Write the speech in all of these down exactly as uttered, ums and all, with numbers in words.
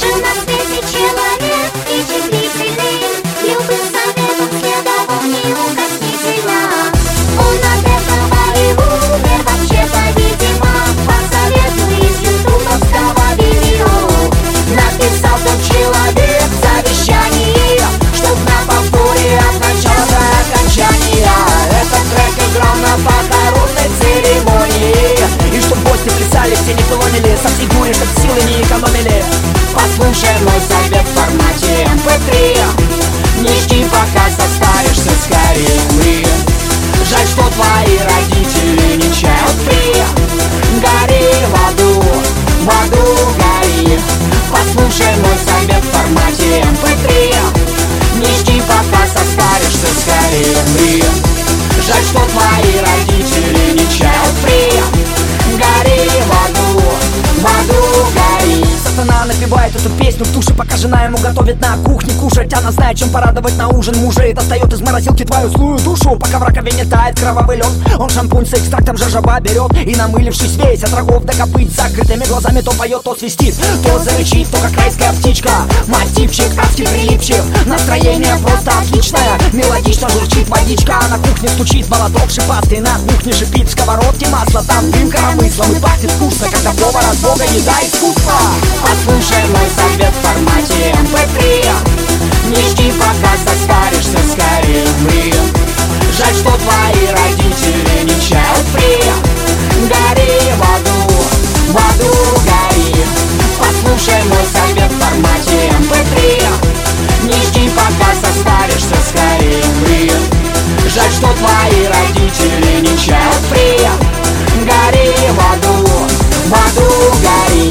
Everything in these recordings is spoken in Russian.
Жил на свете человек изумительный, любым советом следовал неукоснительно. Он от этого и умер вообще-то, видимо, по совету из ютубовского видео. Написал тот человек завещание, чтоб на повторе означало окончание. Этот трек играл на похоронной церемонии, и чтоб гости плясали, все не филонили, со всей дури, чтоб силы не экономили. Послушай мой совет в формате эм пэ три, не жди, пока состаришься скорее, умри. Жаль, что твои родители не child-free. Гори в аду, в аду гори. Послушай мой совет в формате эм пэ три, не жди, пока состаришься скорее, умри. Жаль, что твои родители не child-free. Гори в аду, в аду гори. Сатана напевает эту песню в душе, пока жена ему готовит на кухне кушать. Она знает, чем порадовать на ужин мужа, и достает из морозилки твою злую душу. Пока в раковине тает кровавый лед, он шампунь с экстрактом жожоба берет, и, намылившись весь от рогов до копыт, с закрытыми глазами то поет, то свистит, то зарычит, то как райская птичка. Мотивчик адский прилипчив, настроение просто отличное, мелодично журчит водичка. На кухне стучит молоток шипастый, на кухне шипит в сковородке масло, там дым коромыслом и пахнет вкусно, когда повар от бога еда искусства. Послушай мой совет в формате эм пэ три, не жди, пока состаришься скорее, умри. Жаль, что твои родители не child-free. Гори в аду, в аду гори. Послушай мой совет в формате эм пэ три, не жди, пока состаришься скорее, умри. Жаль, что твои родители не child-free. Гори в аду, в аду гори.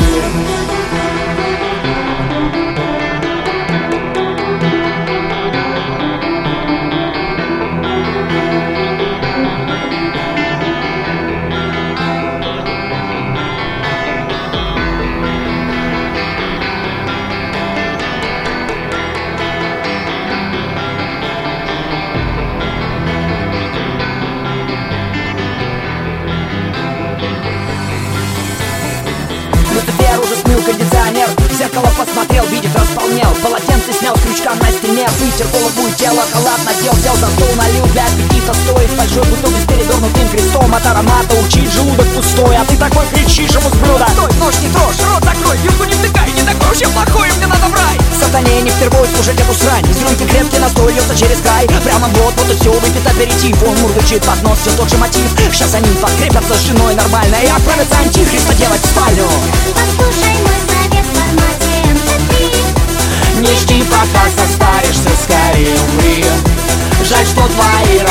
Кондиционер, в зеркало посмотрел, видит, располнел. Полотенце снял с крючка на стене, вытер голову и тело, халат надел, сел за стол, налил для аппетита, стоит большой бутылкой с перевернутым крестом. От аромата урчит, желудок пустой, а ты такой кричишь ему с блюда: стой, нож не трожь, рот закрой, вилку не втыкай, не такой уж я плохой, мне надо в рай. Сатане не впервой слушать эту срань, из рюмки крепкий настой льется через край. Прямо вот, вот и все, выпит аперитив, он мурлычит под нос, все тот же мотив. Сейчас они подкрепятся с женой нормально и отправятся антихриста делать в спальню. Послушай мой совет в формате эм пэ три, не жди, пока состаришься скорее, умри. Жаль, что твои